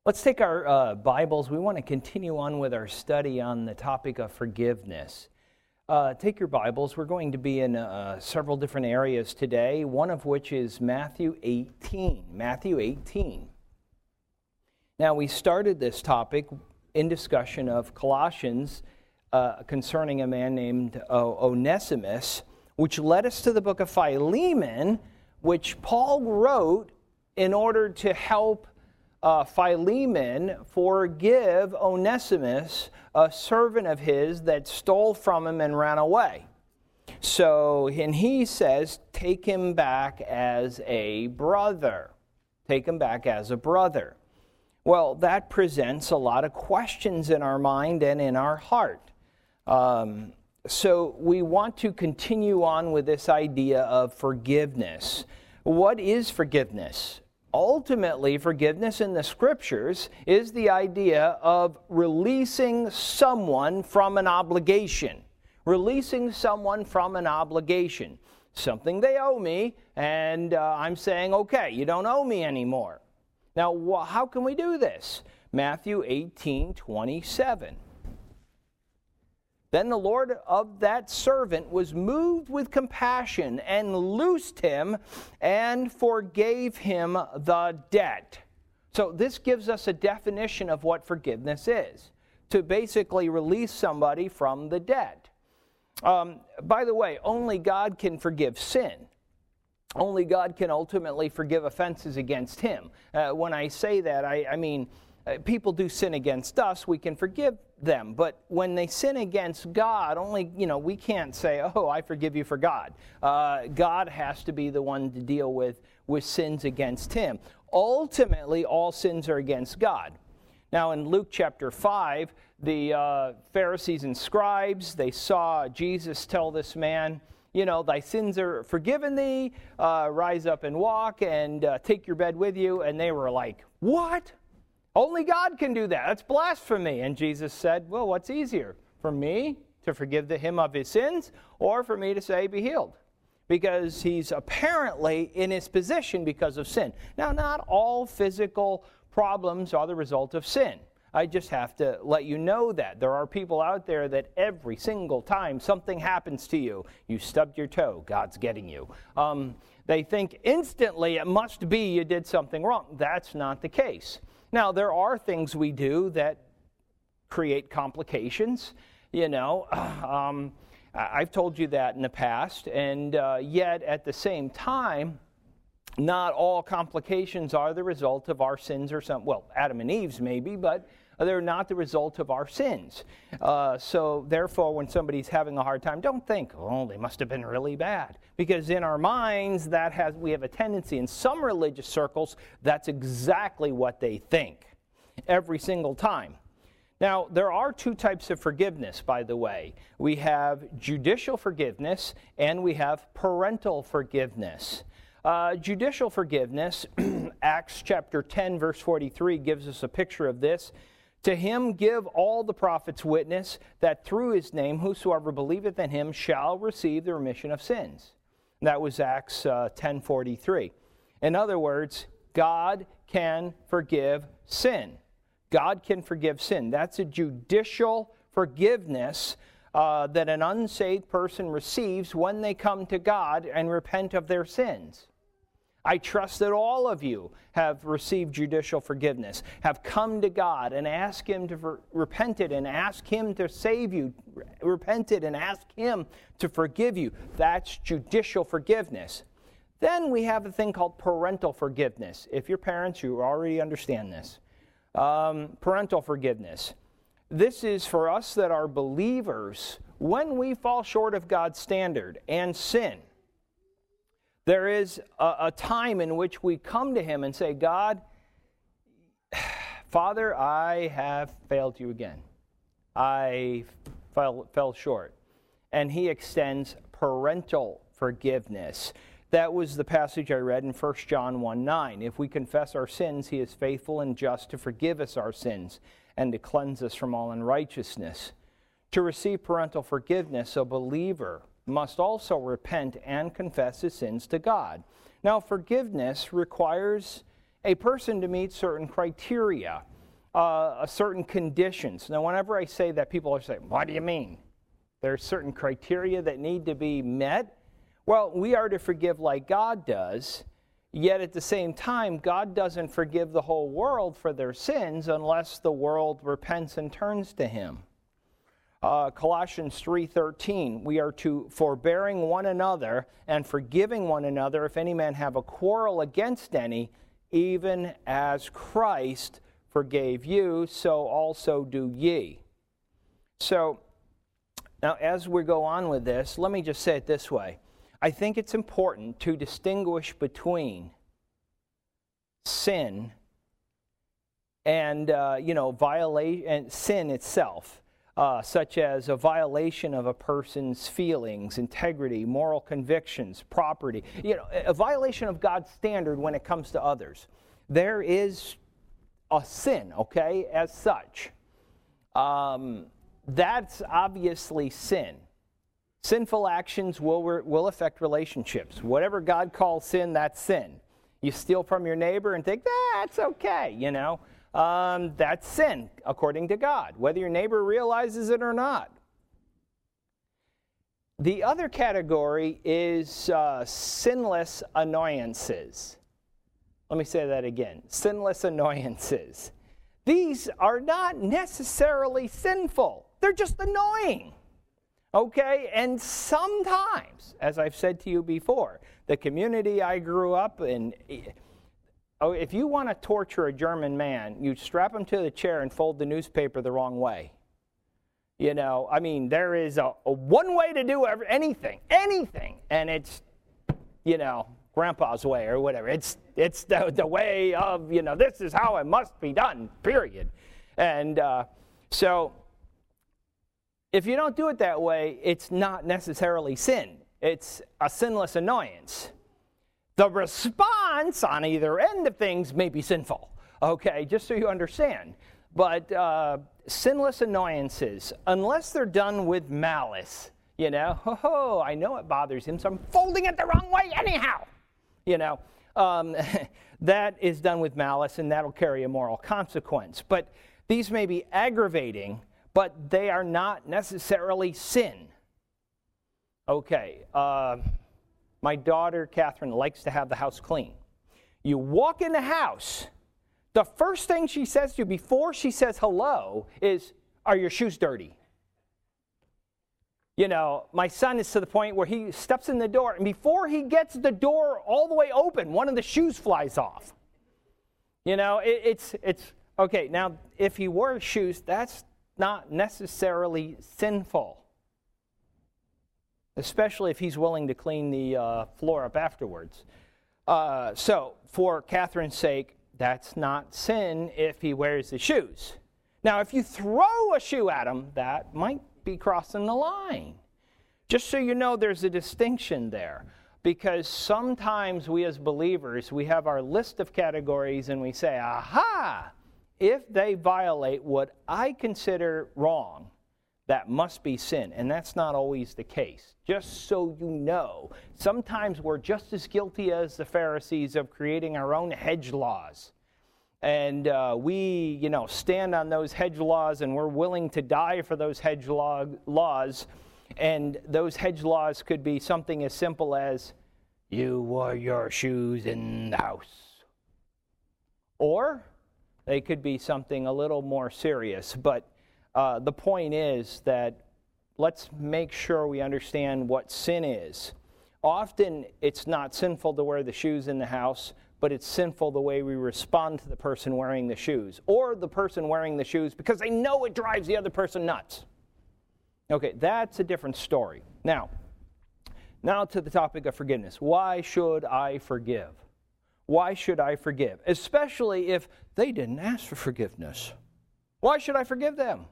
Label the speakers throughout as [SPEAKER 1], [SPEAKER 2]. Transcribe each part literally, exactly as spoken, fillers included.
[SPEAKER 1] Let's take our uh, Bibles. We want to continue on with our study on the topic of forgiveness. Uh, take your Bibles. We're going to be in uh, several different areas today, one of which is Matthew eighteen. Matthew eighteen. Now, we started this topic in discussion of Colossians uh, concerning a man named uh, Onesimus, which led us to the book of Philemon, which Paul wrote in order to help Uh, Philemon forgive Onesimus, a servant of his that stole from him and ran away. So, and he says, take him back as a brother. Take him back as a brother. Well, that presents a lot of questions in our mind and in our heart. Um, so we want to continue on with this idea of forgiveness. What is forgiveness? Ultimately, forgiveness in the Scriptures is the idea of releasing someone from an obligation. Releasing someone from an obligation. Something they owe me, and uh, I'm saying, okay, you don't owe me anymore. Now, wh- how can we do this? Matthew eighteen twenty-seven. Then the Lord of that servant was moved with compassion and loosed him and forgave him the debt. So this gives us a definition of what forgiveness is. To basically release somebody from the debt. Um, by the way, only God can forgive sin. Only God can ultimately forgive offenses against him. Uh, when I say that, I, I mean... Uh, people do sin against us, we can forgive them. But when they sin against God, only, you know, we can't say, oh, I forgive you for God. Uh, God has to be the one to deal with, with sins against him. Ultimately, all sins are against God. Now, in Luke chapter five, the uh, Pharisees and scribes, they saw Jesus tell this man, you know, thy sins are forgiven thee, uh, rise up and walk, and uh, take your bed with you. And they were like, what? Only God can do that. That's blasphemy. And Jesus said, well, what's easier? For me to forgive him of his sins or for me to say, be healed? Because he's apparently in his position because of sin. Now, not all physical problems are the result of sin. I just have to let you know that. There are people out there that every single time something happens to you, you stubbed your toe, God's getting you. Um, they think instantly it must be you did something wrong. That's not the case. Now, there are things we do that create complications, you know. Um, I've told you that in the past, and uh, yet at the same time, not all complications are the result of our sins or some, well, Adam and Eve's maybe, but they're not the result of our sins. Uh, so therefore, when somebody's having a hard time, don't think, oh, they must have been really bad. Because in our minds, that has we have a tendency, in some religious circles, that's exactly what they think every single time. Now, there are two types of forgiveness, by the way. We have judicial forgiveness and we have parental forgiveness. Uh, judicial forgiveness, Acts chapter ten, verse forty-three, gives us a picture of this. To him give all the prophets witness that through his name whosoever believeth in him shall receive the remission of sins. That was Acts uh, ten forty-three. In other words, God can forgive sin. God can forgive sin. That's a judicial forgiveness uh, that an unsaved person receives when they come to God and repent of their sins. I trust that all of you have received judicial forgiveness, have come to God and asked him to for, repented and ask him to save you, repented and ask him to forgive you. That's judicial forgiveness. Then we have a thing called parental forgiveness. If you're parents, you already understand this. Um, parental forgiveness. This is for us that are believers when we fall short of God's standard and sin. There is a, a time in which we come to him and say, God, Father, I have failed you again. I fell, fell short. And he extends parental forgiveness. That was the passage I read in First John one nine. If we confess our sins, he is faithful and just to forgive us our sins and to cleanse us from all unrighteousness. To receive parental forgiveness, a believer must also repent and confess his sins to God. Now, forgiveness requires a person to meet certain criteria. uh, certain conditions. Now, whenever I say that, people are saying, what do you mean? There are certain criteria that need to be met. Well, we are to forgive like God does, yet at the same time, God doesn't forgive the whole world for their sins unless the world repents and turns to him. Uh, Colossians three thirteen, we are to forbearing one another and forgiving one another if any man have a quarrel against any, even as Christ forgave you, so also do ye. So, now as we go on with this, let me just say it this way. I think it's important to distinguish between sin and, uh, you know, violation and sin itself. Uh, such as a violation of a person's feelings, integrity, moral convictions, property. You know, a violation of God's standard when it comes to others. There is a sin, okay, as such. Um, that's obviously sin. Sinful actions will, will affect relationships. Whatever God calls sin, that's sin. You steal from your neighbor and think, that's okay, you know. Um, that's sin, according to God, whether your neighbor realizes it or not. The other category is uh, sinless annoyances. Let me say that again. Sinless annoyances. These are not necessarily sinful. They're just annoying. Okay? And sometimes, as I've said to you before, the community I grew up in, oh, if you want to torture a German man, you strap him to the chair and fold the newspaper the wrong way. You know, I mean, there is a, a one way to do every, anything, anything, and it's, you know, Grandpa's way or whatever. It's it's the, the way of, you know, this is how it must be done, period. And uh, so if you don't do it that way, it's not necessarily sin. It's a sinless annoyance. The response on either end of things may be sinful, okay, just so you understand. But uh, sinless annoyances, unless they're done with malice, you know, ho ho, I know it bothers him, so I'm folding it the wrong way anyhow, you know, um, that is done with malice, and that'll carry a moral consequence. But these may be aggravating, but they are not necessarily sin. Okay, uh... my daughter, Catherine, likes to have the house clean. You walk in the house, the first thing she says to you before she says hello is, are your shoes dirty? You know, my son is to the point where he steps in the door, and before he gets the door all the way open, one of the shoes flies off. You know, it, it's, it's, okay, now, if he wore shoes, that's not necessarily sinful. Especially if he's willing to clean the uh, floor up afterwards. Uh, so, for Catherine's sake, that's not sin if he wears the shoes. Now, if you throw a shoe at him, that might be crossing the line. Just so you know, there's a distinction there. Because sometimes we as believers, we have our list of categories and we say, aha, if they violate what I consider wrong, that must be sin, and that's not always the case. Just so you know, sometimes we're just as guilty as the Pharisees of creating our own hedge laws. And uh, we, you know, stand on those hedge laws, and we're willing to die for those hedge law, laws. And those hedge laws could be something as simple as, you wore your shoes in the house. Or they could be something a little more serious, but Uh, the point is that let's make sure we understand what sin is. Often it's not sinful to wear the shoes in the house, but it's sinful the way we respond to the person wearing the shoes, or the person wearing the shoes because they know it drives the other person nuts. Okay, that's a different story. Now, now to the topic of forgiveness. Why should I forgive? Why should I forgive? Especially if they didn't ask for forgiveness. Why should I forgive them?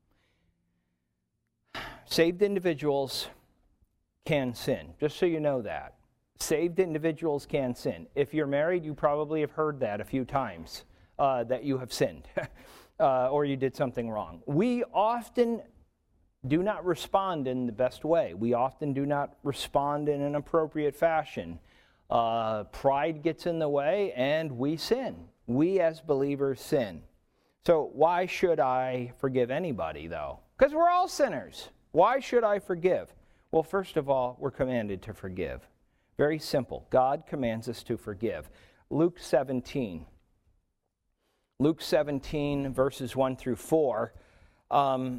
[SPEAKER 1] Saved individuals can sin, just so you know that. Saved individuals can sin. If you're married, you probably have heard that a few times, uh, that you have sinned, uh, or you did something wrong. We often do not respond in the best way. We often do not respond in an appropriate fashion. Uh, pride gets in the way, and we sin. We as believers sin. So why should I forgive anybody, though? Because we're all sinners. Why should I forgive? Well, first of all, we're commanded to forgive. Very simple. God commands us to forgive. Luke seventeen. Luke seventeen, verses one through four. Um,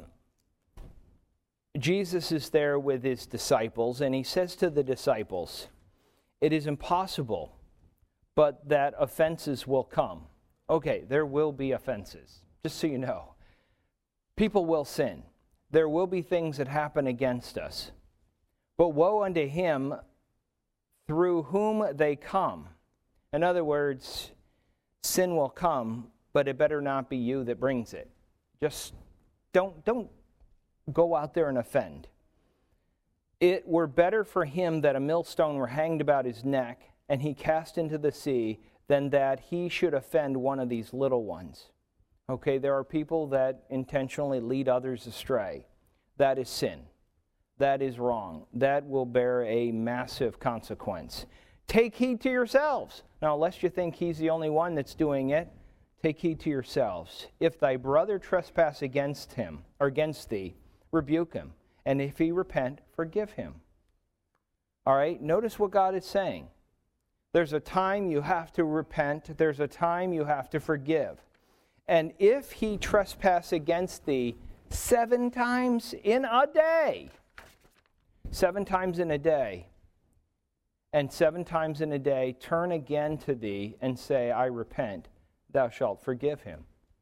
[SPEAKER 1] Jesus is there with his disciples, and he says to the disciples, "It is impossible, but that offenses will come." Okay, there will be offenses, just so you know. People will sin. There will be things that happen against us. But woe unto him through whom they come. In other words, sin will come, but it better not be you that brings it. Just don't, don't go out there and offend. It were better for him that a millstone were hanged about his neck and he cast into the sea than that he should offend one of these little ones. Okay, there are people that intentionally lead others astray. That is sin. That is wrong. That will bear a massive consequence. Take heed to yourselves. Now, lest you think he's the only one that's doing it, take heed to yourselves. If thy brother trespass against him, or against thee, rebuke him. And if he repent, forgive him. All right, notice what God is saying. There's a time you have to repent. There's a time you have to forgive. And if he trespass against thee seven times in a day, seven times in a day, and seven times in a day turn again to thee and say, I repent, thou shalt forgive him.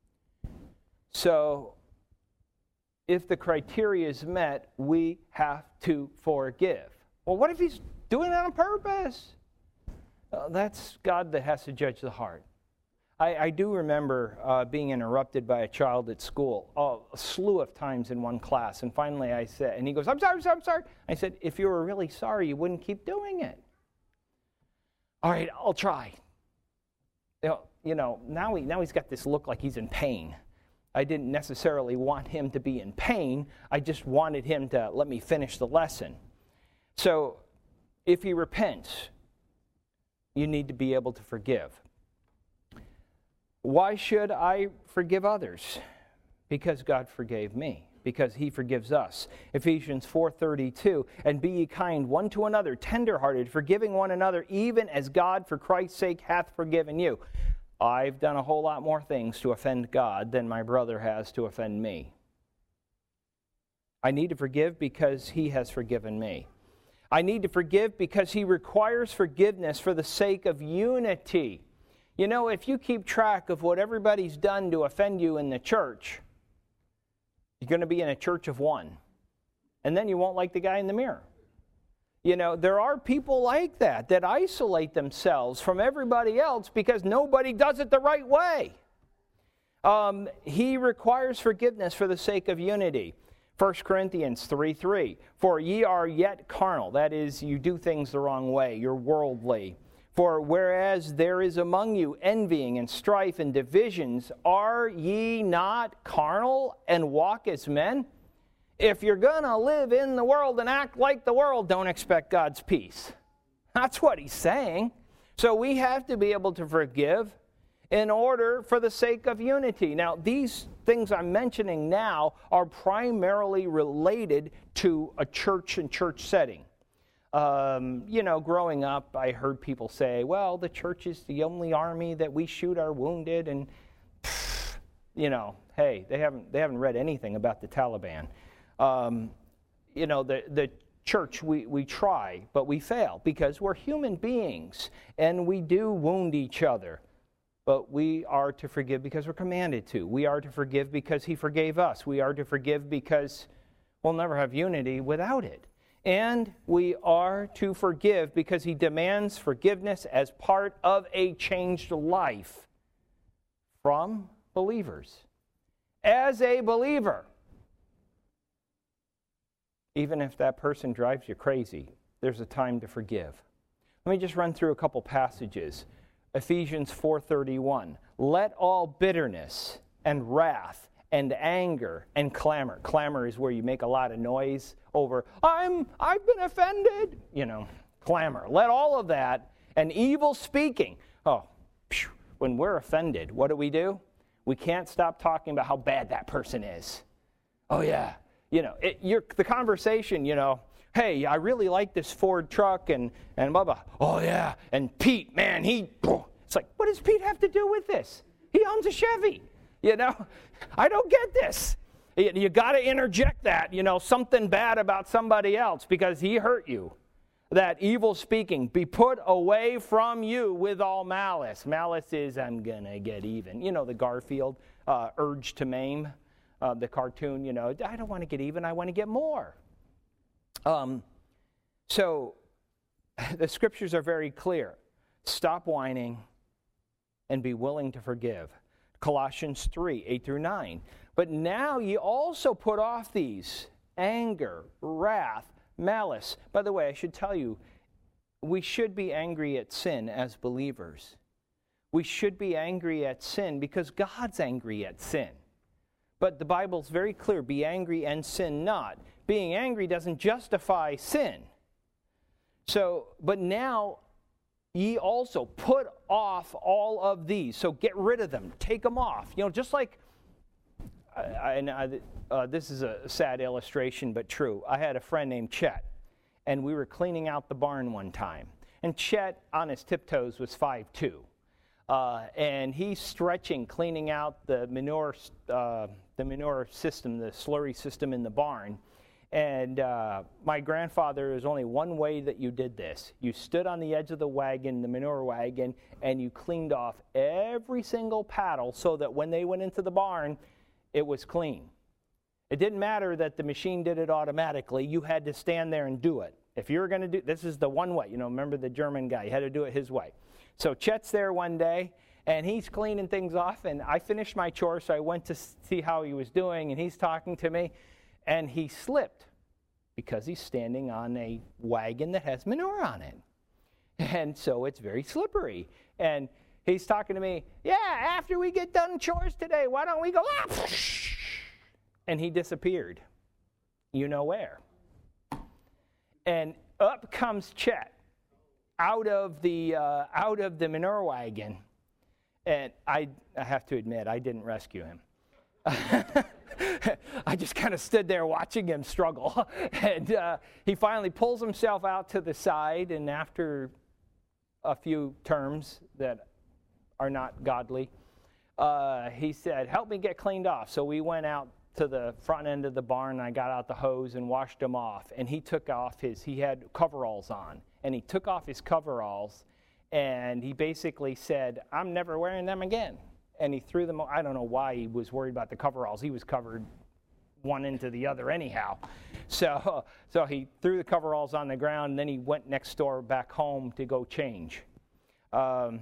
[SPEAKER 1] So, if the criteria is met, we have to forgive. Well, what if he's doing it on purpose? Uh, that's God that has to judge the heart. I, I do remember uh, being interrupted by a child at school oh, a slew of times in one class. And finally I said, and he goes, I'm sorry, I'm sorry, I'm sorry. I said, if you were really sorry, you wouldn't keep doing it. All right, I'll try. You know, you know now, he, now he's got this look like he's in pain. I didn't necessarily want him to be in pain. I just wanted him to let me finish the lesson. So if he repents, you need to be able to forgive. Why should I forgive others? Because God forgave me. Because he forgives us. Ephesians four thirty-two, and be ye kind one to another, tenderhearted, forgiving one another, even as God for Christ's sake hath forgiven you. I've done a whole lot more things to offend God than my brother has to offend me. I need to forgive because he has forgiven me. I need to forgive because he requires forgiveness for the sake of unity. You know, if you keep track of what everybody's done to offend you in the church, you're going to be in a church of one. And then you won't like the guy in the mirror. You know, there are people like that, that isolate themselves from everybody else because nobody does it the right way. Um, he requires forgiveness for the sake of unity. First Corinthians three three, for ye are yet carnal. That is, you do things the wrong way. You're worldly. For whereas there is among you envying and strife and divisions, are ye not carnal and walk as men? If you're going to live in the world and act like the world, don't expect God's peace. That's what he's saying. So we have to be able to forgive in order for the sake of unity. Now, these things I'm mentioning now are primarily related to a church and church setting. Um, you know, growing up, I heard people say, well, the church is the only army that we shoot our wounded. And, pff, you know, hey, they haven't, they haven't read anything about the Taliban. Um, you know, the, the church, we, we try, but we fail because we're human beings and we do wound each other. But we are to forgive because we're commanded to. We are to forgive because he forgave us. We are to forgive because we'll never have unity without it. And we are to forgive because he demands forgiveness as part of a changed life from believers. As a believer, even if that person drives you crazy, there's a time to forgive. Let me just run through a couple passages. Ephesians four thirty-one, let all bitterness and wrath and anger and clamor. Clamor is where you make a lot of noise over, I'm, I've been offended. You know, clamor. Let all of that and evil speaking. Oh, when we're offended, what do we do? We can't stop talking about how bad that person is. Oh, yeah. You know, it, you're, the conversation, you know, hey, I really like this Ford truck and, and blah, blah. Oh, yeah. And Pete, man, he, it's like, what does Pete have to do with this? He owns a Chevy. You know, I don't get this. You, you got to interject that, you know, something bad about somebody else because he hurt you. That evil speaking be put away from you with all malice. Malice is, I'm going to get even. You know, the Garfield uh, Urge to Maim, uh, the cartoon, you know, I don't want to get even, I want to get more. Um, so the scriptures are very clear. Stop whining and be willing to forgive. Colossians three, eight through nine. But now ye also put off these, anger, wrath, malice. By the way, I should tell you, we should be angry at sin as believers. We should be angry at sin because God's angry at sin. But the Bible's very clear, be angry and sin not. Being angry doesn't justify sin. So, but now ye also put off all of these. So get rid of them. Take them off. You know, just like, I, I, uh, this is a sad illustration, but true. I had a friend named Chet, and we were cleaning out the barn one time. And Chet, on his tiptoes, was five two. Uh, and he's stretching, cleaning out the manure, uh, the manure system, the slurry system in the barn. And uh, my grandfather, there's only one way that you did this. You stood on the edge of the wagon, the manure wagon, and you cleaned off every single paddle so that when they went into the barn, it was clean. It didn't matter that the machine did it automatically. You had to stand there and do it. If you were going to do, this is the one way. You know, remember the German guy, he had to do it his way. So Chet's there one day, and he's cleaning things off, and I finished my chore, so I went to see how he was doing, and he's talking to me. And he slipped because he's standing on a wagon that has manure on it. And so it's very slippery. And he's talking to me, yeah, after we get done chores today, why don't we go, ah! And he disappeared. You know where. And up comes Chet out of the uh, out of the manure wagon. And I, I have to admit, I didn't rescue him. I just kind of stood there watching him struggle. And uh, he finally pulls himself out to the side, and after a few terms that are not godly, uh, he said, help me get cleaned off. So we went out to the front end of the barn, and I got out the hose and washed him off. And he took off his, he had coveralls on, and he took off his coveralls, and he basically said, I'm never wearing them again. And he threw them, I don't know why he was worried about the coveralls. He was covered one into the other anyhow. So, so he threw the coveralls on the ground, and then he went next door back home to go change. Um,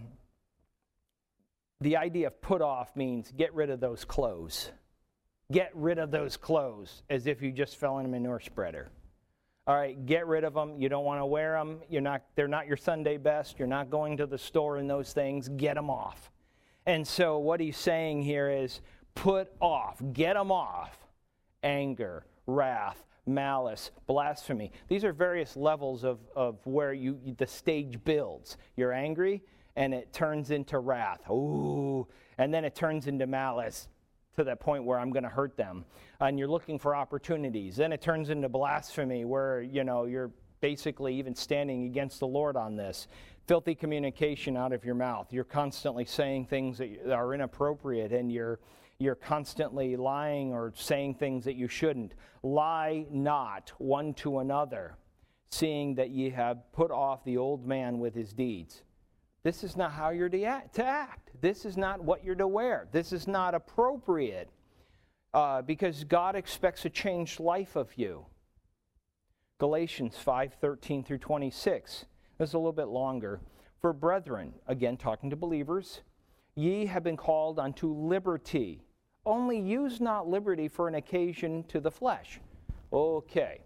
[SPEAKER 1] the idea of put off means get rid of those clothes. Get rid of those clothes as if you just fell in a manure spreader. All right, get rid of them. You don't want to wear them. You're not, they're not your Sunday best. You're not going to the store in those things. Get them off. And so what he's saying here is put off, get them off, anger, wrath, malice, blasphemy. These are various levels of, of where you the stage builds. You're angry, and it turns into wrath. Ooh, and then it turns into malice to that point where I'm going to hurt them. And you're looking for opportunities. Then it turns into blasphemy where, you know, you're basically even standing against the Lord on this. Filthy communication out of your mouth. You're constantly saying things that are inappropriate, and you're you're constantly lying or saying things that you shouldn't. Lie not one to another, seeing that ye have put off the old man with his deeds. This is not how you're to act. This is not what you're to wear. This is not appropriate uh, because God expects a changed life of you. Galatians five thirteen through twenty-six. This is a little bit longer. For brethren, again talking to believers, ye have been called unto liberty. Only use not liberty for an occasion to the flesh. Okay.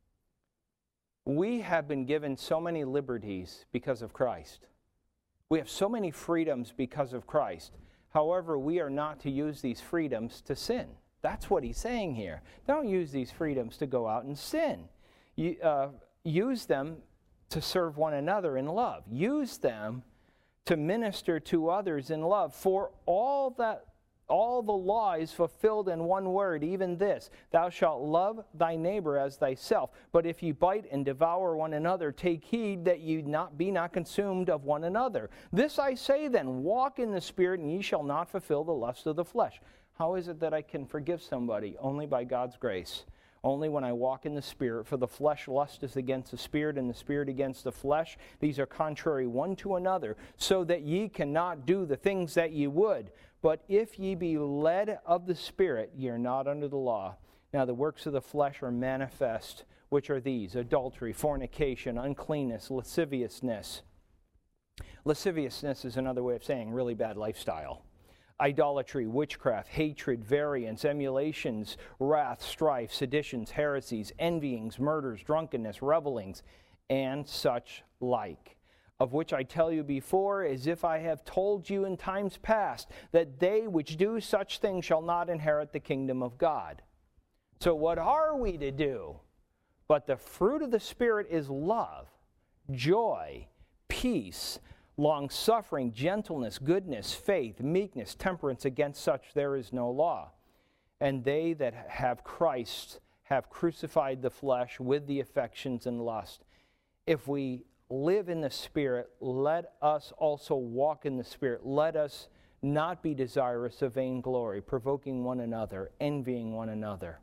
[SPEAKER 1] We have been given so many liberties because of Christ. We have so many freedoms because of Christ. However, we are not to use these freedoms to sin. That's what he's saying here. Don't use these freedoms to go out and sin. You, uh, use them to serve one another in love. Use them to minister to others in love. For all that All the law is fulfilled in one word, even this, thou shalt love thy neighbor as thyself. But if you bite and devour one another, take heed that ye not be not consumed of one another. This I say then, walk in the Spirit, and ye shall not fulfill the lust of the flesh. How is it that I can forgive somebody? Only by God's grace. Only when I walk in the Spirit. For the flesh lusteth against the Spirit, and the Spirit against the flesh. These are contrary one to another, so that ye cannot do the things that ye would. But if ye be led of the Spirit, ye are not under the law. Now the works of the flesh are manifest, which are these: adultery, fornication, uncleanness, lasciviousness. Lasciviousness is another way of saying really bad lifestyle. Idolatry, witchcraft, hatred, variance, emulations, wrath, strife, seditions, heresies, envyings, murders, drunkenness, revellings, and such like. Of which I tell you before, as if I have told you in times past, that they which do such things shall not inherit the kingdom of God. So what are we to do? But the fruit of the Spirit is love, joy, peace, long-suffering, gentleness, goodness, faith, meekness, temperance. Against such there is no law. And they that have Christ have crucified the flesh with the affections and lust. If we live in the Spirit, let us also walk in the Spirit. Let us not be desirous of vainglory, provoking one another, envying one another.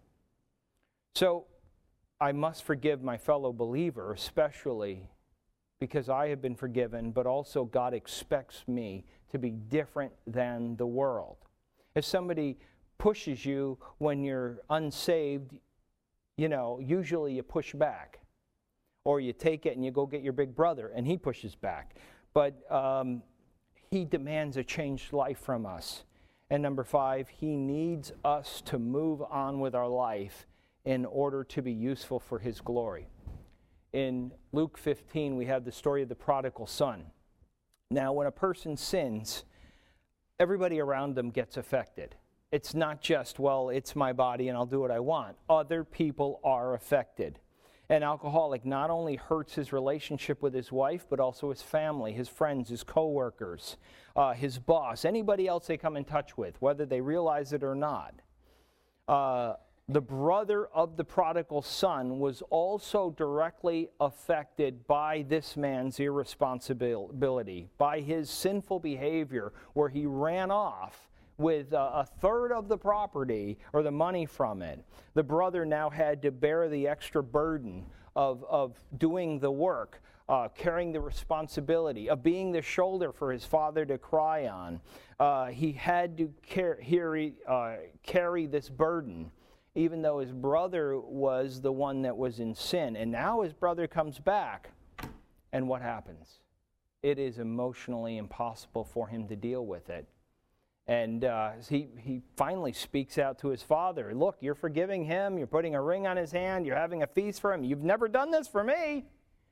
[SPEAKER 1] So I must forgive my fellow believer, especially because I have been forgiven, but also God expects me to be different than the world. If somebody pushes you when you're unsaved, you know, usually you push back. Or you take it and you go get your big brother, and he pushes back. But um, he demands a changed life from us. And number five, he needs us to move on with our life in order to be useful for his glory. In Luke fifteen, we have the story of the prodigal son. Now, when a person sins, everybody around them gets affected. It's not just, well, it's my body and I'll do what I want. Other people are affected. An alcoholic not only hurts his relationship with his wife, but also his family, his friends, his co-workers, uh, his boss, anybody else they come in touch with, whether they realize it or not. Uh, The brother of the prodigal son was also directly affected by this man's irresponsibility, by his sinful behavior, where he ran off with a third of the property or the money from it. The brother now had to bear the extra burden of, of doing the work, uh, carrying the responsibility, of being the shoulder for his father to cry on. Uh, he had to carry, uh, carry this burden, even though his brother was the one that was in sin. And now his brother comes back, and what happens? It is emotionally impossible for him to deal with it. And uh, he, he finally speaks out to his father. Look, you're forgiving him. You're putting a ring on his hand. You're having a feast for him. You've never done this for me.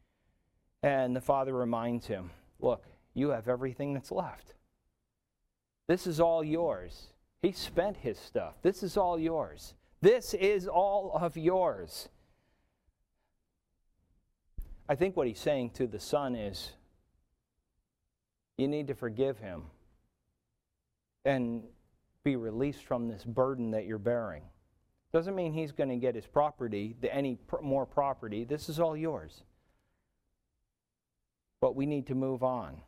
[SPEAKER 1] And the father reminds him, look, you have everything that's left. This is all yours. He spent his stuff. This is all yours. This is all of yours. I think what he's saying to the son is, you need to forgive him and be released from this burden that you're bearing. Doesn't mean he's going to get his property, any more property. This is all yours. But we need to move on.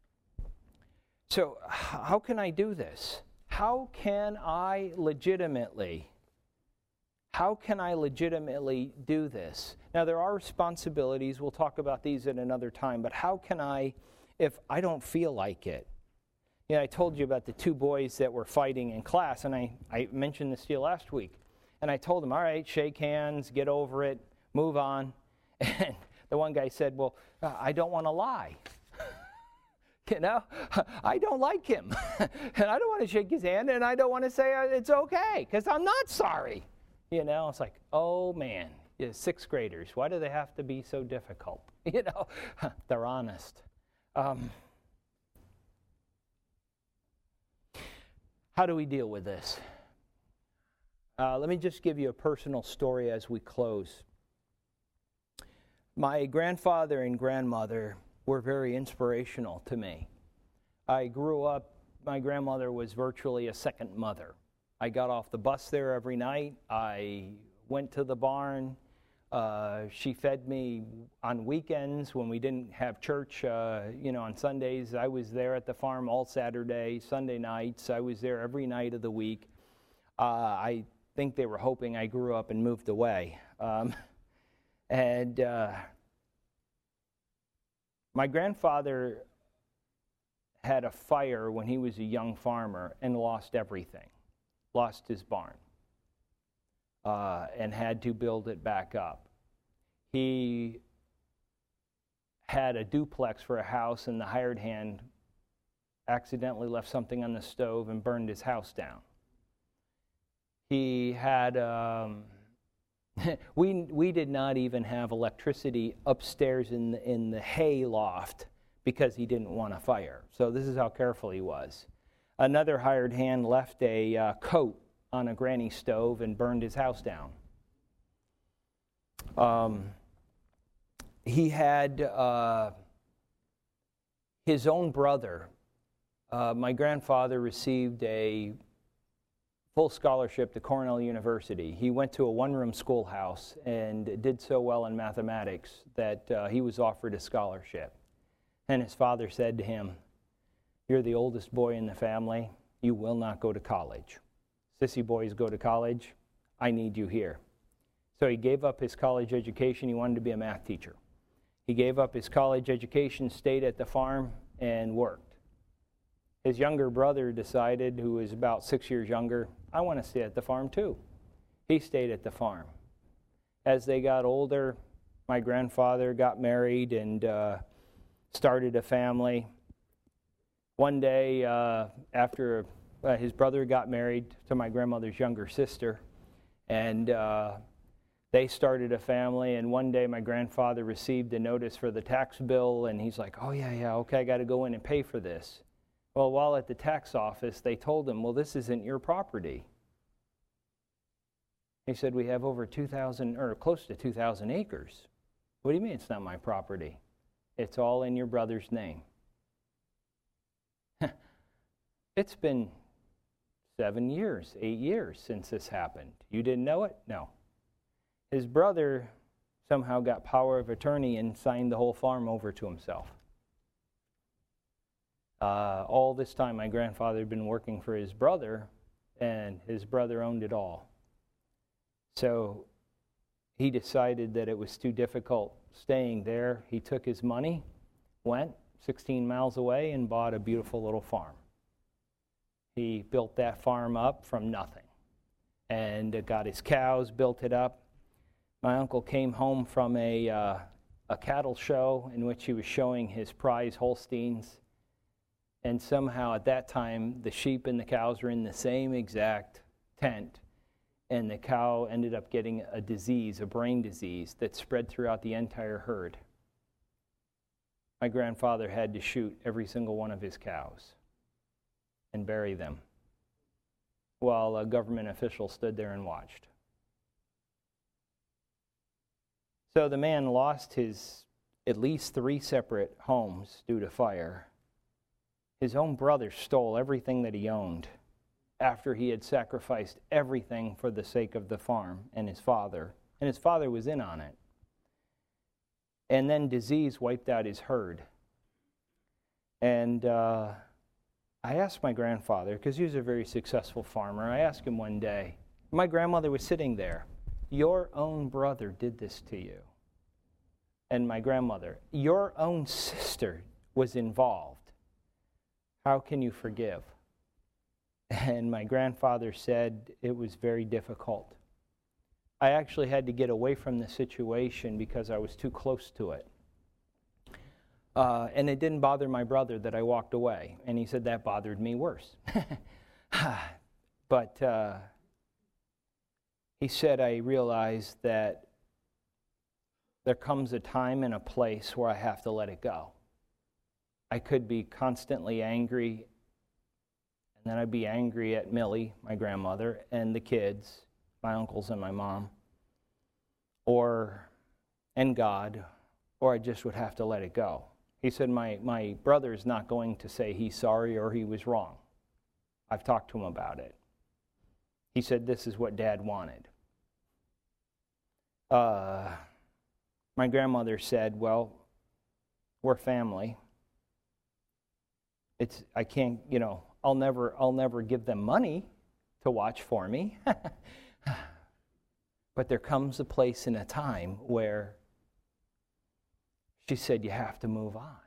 [SPEAKER 1] So how can I do this? How can I legitimately, how can I legitimately do this? Now, there are responsibilities. We'll talk about these at another time. But how can I, if I don't feel like it? You know, I told you about the two boys that were fighting in class, and I, I mentioned this to you last week. And I told them, all right, shake hands, get over it, move on. And the one guy said, well, uh, I don't want to lie. You know, I don't like him. And I don't want to shake his hand, and I don't want to say it's okay, because I'm not sorry. You know, it's like, oh, man, yeah, sixth graders, why do they have to be so difficult? You know, they're honest. Um, how do we deal with this? Uh, let me just give you a personal story as we close. My grandfather and grandmother were very inspirational to me. I grew up my grandmother was virtually a second mother. I got off the bus there every night. I went to the barn. Uh, she fed me on weekends when we didn't have church, uh, you know, on Sundays. I was there at the farm all Saturday, Sunday nights. I was there every night of the week. Uh, I think they were hoping I grew up and moved away. Um, and uh, my grandfather had a fire when he was a young farmer and lost everything, lost his barn, uh, and had to build it back up. He had a duplex for a house, and the hired hand accidentally left something on the stove and burned his house down. He had, um, we, we did not even have electricity upstairs in the, in the hay loft because he didn't want a fire. So this is how careful he was. Another hired hand left a uh, coat on a granny stove and burned his house down. Um, he had uh, his own brother. Uh, my grandfather received a full scholarship to Cornell University. He went to a one-room schoolhouse and did so well in mathematics that uh, he was offered a scholarship. And his father said to him, "You're the oldest boy in the family. You will not go to college. Sissy boys go to college. I need you here." So he gave up his college education. He wanted to be a math teacher. He gave up his college education, stayed at the farm, and worked. His younger brother decided, who was about six years younger, "I want to stay at the farm too." He stayed at the farm. As they got older, my grandfather got married and uh, started a family. One day, uh, after uh, his brother got married to my grandmother's younger sister, and uh, they started a family, and one day my grandfather received a notice for the tax bill, and he's like, "Oh, yeah, yeah, okay, I got to go in and pay for this." Well, while at the tax office, they told him, "Well, this isn't your property." He said, "We have over two thousand, or close to two thousand acres. "What do you mean it's not my property?" "It's all in your brother's name." It's been seven years, eight years since this happened. You didn't know it? No. His brother somehow got power of attorney and signed the whole farm over to himself. Uh, all this time, my grandfather had been working for his brother, and his brother owned it all. So he decided that it was too difficult staying there. He took his money, went sixteen miles away, and bought a beautiful little farm. He built that farm up from nothing and got his cows, built it up. My uncle came home from a, uh, a cattle show in which he was showing his prize Holsteins. And somehow at that time, the sheep and the cows were in the same exact tent. And the cow ended up getting a disease, a brain disease, that spread throughout the entire herd. My grandfather had to shoot every single one of his cows and bury them while a government official stood there and watched. So the man lost his at least three separate homes due to fire. His own brother stole everything that he owned after he had sacrificed everything for the sake of the farm and his father. And his father was in on it. And then disease wiped out his herd. And uh, I asked my grandfather, because he was a very successful farmer, I asked him one day, my grandmother was sitting there, "Your own brother did this to you." And my grandmother, "Your own sister was involved. How can you forgive?" And my grandfather said it was very difficult. I actually had to get away from the situation because I was too close to it. Uh, and it didn't bother my brother that I walked away. And he said that bothered me worse. But uh, he said, I realized that there comes a time and a place where I have to let it go. I could be constantly angry, and then I'd be angry at Millie, my grandmother, and the kids, my uncles and my mom, or and God, or I just would have to let it go. He said, my, my brother is not going to say he's sorry or he was wrong. I've talked to him about it. He said this is what Dad wanted. Uh, my grandmother said, well, we're family. It's I can't, you know, I'll never I'll never give them money to watch for me. But there comes a place and a time where she said you have to move on.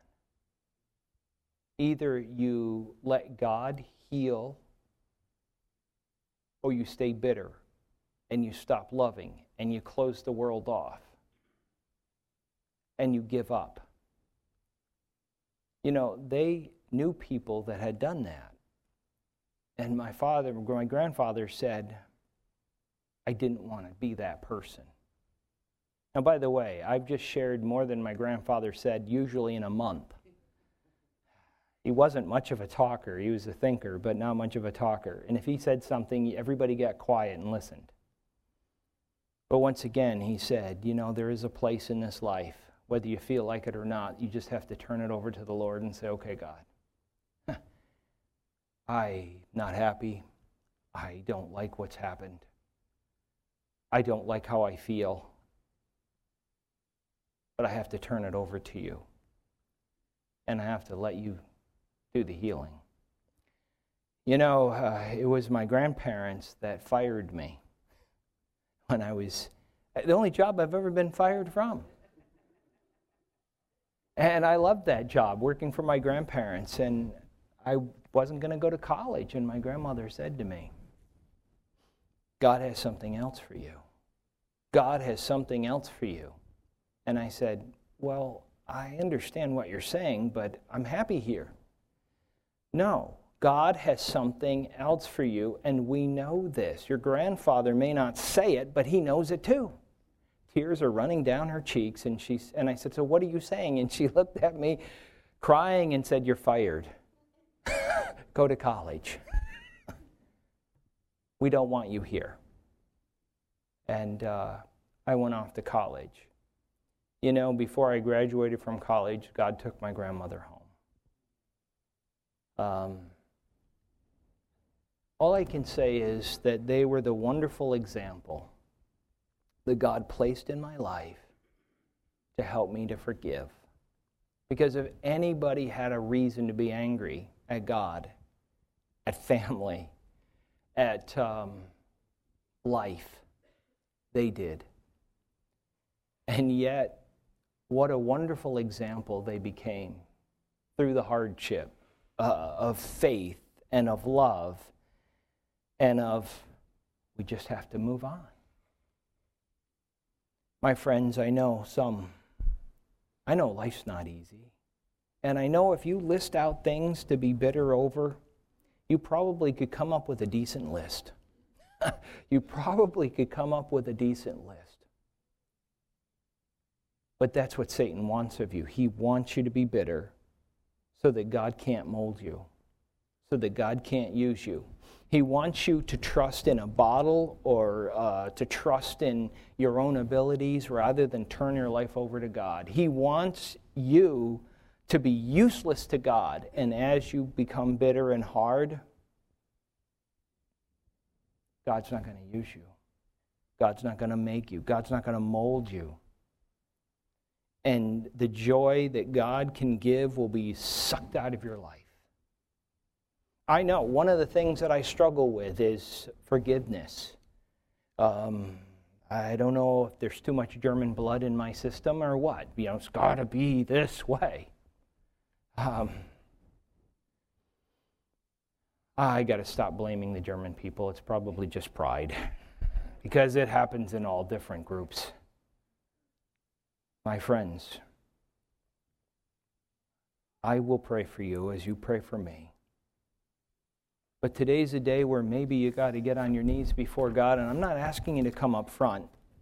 [SPEAKER 1] Either you let God heal or you stay bitter and you stop loving and you close the world off and you give up. You know, they knew people that had done that. And my father, my grandfather said, I didn't want to be that person. Now, by the way, I've just shared more than my grandfather said, usually in a month. He wasn't much of a talker. He was a thinker, but not much of a talker. And if he said something, everybody got quiet and listened. But once again, he said, you know, there is a place in this life, whether you feel like it or not, you just have to turn it over to the Lord and say, okay, God, I'm not happy. I don't like what's happened. I don't like how I feel. But I have to turn it over to you. And I have to let you do the healing. You know, uh, it was my grandparents that fired me when I was, the only job I've ever been fired from. And I loved that job, working for my grandparents. And I wasn't going to go to college. And my grandmother said to me, God has something else for you. God has something else for you. And I said, well, I understand what you're saying, but I'm happy here. No, God has something else for you, and we know this. Your grandfather may not say it, but he knows it too. Tears are running down her cheeks, and she and I said, so what are you saying? And she looked at me crying and said, you're fired. Go to college. We don't want you here. And uh, I went off to college. You know, before I graduated from college, God took my grandmother home. Um, all I can say is that they were the wonderful example that God placed in my life to help me to forgive. Because if anybody had a reason to be angry at God, at family, at um, life, they did. And yet, what a wonderful example they became through the hardship uh, of faith and of love and of, we just have to move on. My friends, I know some, I know life's not easy. And I know if you list out things to be bitter over, you probably could come up with a decent list. You probably could come up with a decent list. But that's what Satan wants of you. He wants you to be bitter so that God can't mold you, so that God can't use you. He wants you to trust in a bottle or uh, to trust in your own abilities rather than turn your life over to God. He wants you to be useless to God, and as you become bitter and hard, God's not going to use you. God's not going to make you. God's not going to mold you. And the joy that God can give will be sucked out of your life. I know one of the things that I struggle with is forgiveness. Um, I don't know if there's too much German blood in my system or what. You know, it's got to be this way. Um, I got to stop blaming the German people. It's probably just pride, because it happens in all different groups. My friends, I will pray for you as you pray for me. But today's a day where maybe you got to get on your knees before God, and I'm not asking you to come up front.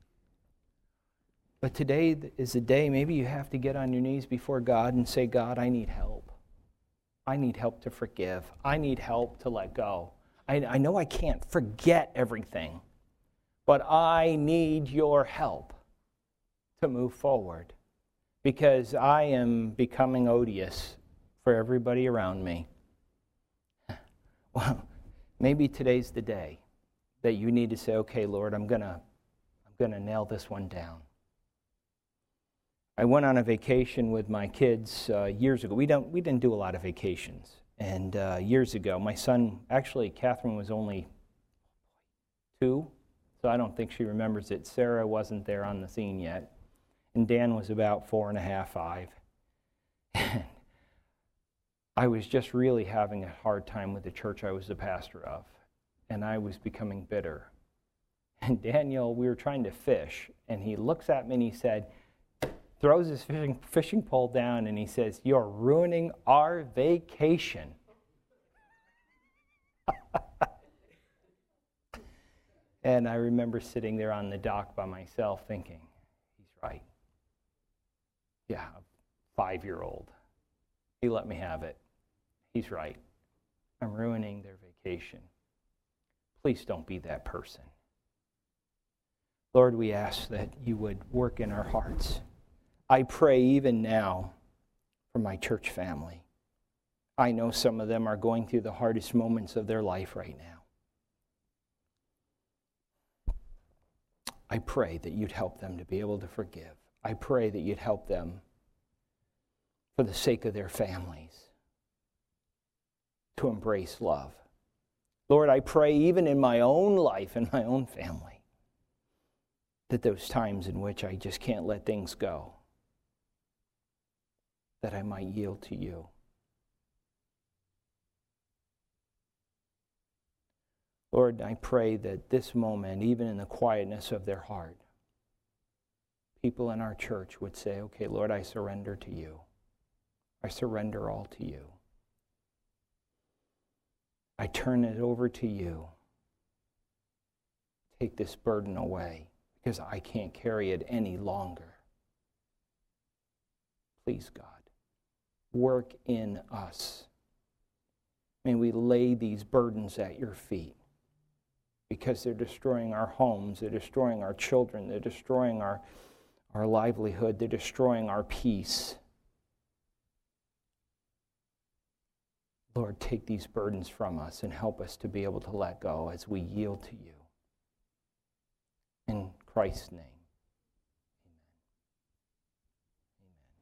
[SPEAKER 1] But today is a day maybe you have to get on your knees before God and say, God, I need help. I need help to forgive. I need help to let go. I, I know I can't forget everything, but I need your help to move forward, because I am becoming odious for everybody around me. Well, Maybe today's the day that you need to say, okay, Lord, I'm gonna, I'm gonna nail this one down. I went on a vacation with my kids uh, years ago. We don't, we didn't do a lot of vacations. And uh, years ago, my son, actually, Catherine was only two, so I don't think she remembers it. Sarah wasn't there on the scene yet. And Dan was about four and a half, five. And I was just really having a hard time with the church I was the pastor of. And I was becoming bitter. And Daniel, we were trying to fish, and he looks at me and he said, throws his fishing, fishing pole down, and he says, "You're ruining our vacation." And I remember sitting there on the dock by myself thinking, he's right. Yeah, a five-year-old. He let me have it. He's right. I'm ruining their vacation. Please don't be that person. Lord, we ask that you would work in our hearts. I pray even now for my church family. I know some of them are going through the hardest moments of their life right now. I pray that you'd help them to be able to forgive. I pray that you'd help them for the sake of their families to embrace love. Lord, I pray even in my own life and my own family that those times in which I just can't let things go, that I might yield to you. Lord, I pray that this moment, even in the quietness of their heart, people in our church would say, okay, Lord, I surrender to you. I surrender all to you. I turn it over to you. Take this burden away because I can't carry it any longer. Please, God, work in us. May we lay these burdens at your feet because they're destroying our homes, they're destroying our children, they're destroying our, our livelihood, they're destroying our peace. Lord, take these burdens from us and help us to be able to let go as we yield to you. In Christ's name, amen. Amen.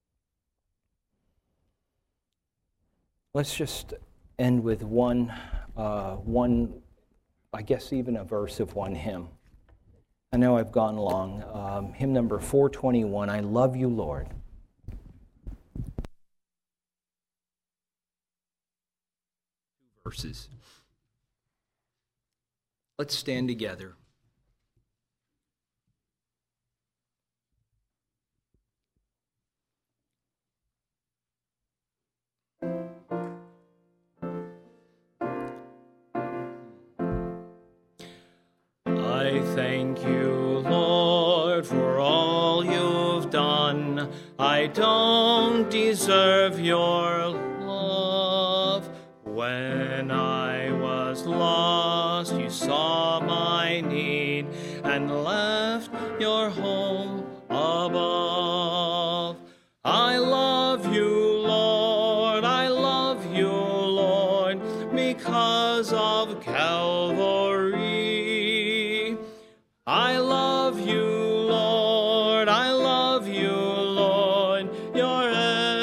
[SPEAKER 1] Let's just end with one, uh, one, I guess even a verse of one hymn. I know I've gone long. Um, hymn number four twenty-one, I Love You, Lord. Verses. Let's stand together. I thank you, Lord, for all you've done. I don't deserve your love. When I was lost, you saw my need and left your home above. I love you, Lord, I love you, Lord, because of Calvary. I love you, Lord, I love you, Lord, you're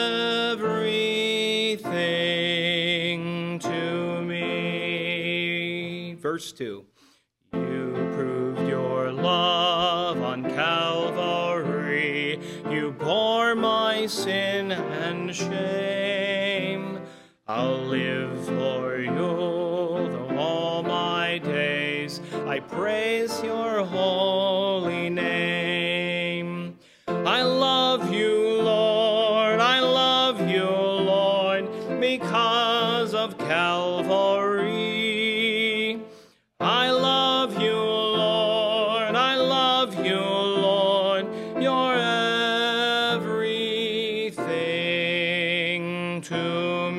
[SPEAKER 1] everything to me. Verse two. You proved your love on Calvary. You bore my sin and shame. I'll live for you though all my days. I praise your holy name. I love you, Lord, I love you, Lord, because of Calvary. I love you, Lord, I love you, Lord, you're everything to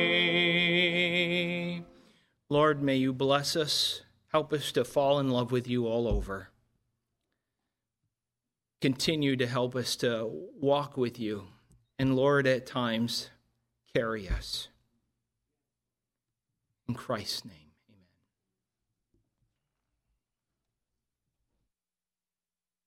[SPEAKER 1] me. Lord, may you bless us. Help us to fall in love with you all over. Continue to help us to walk with you. And Lord, at times, carry us. In Christ's name.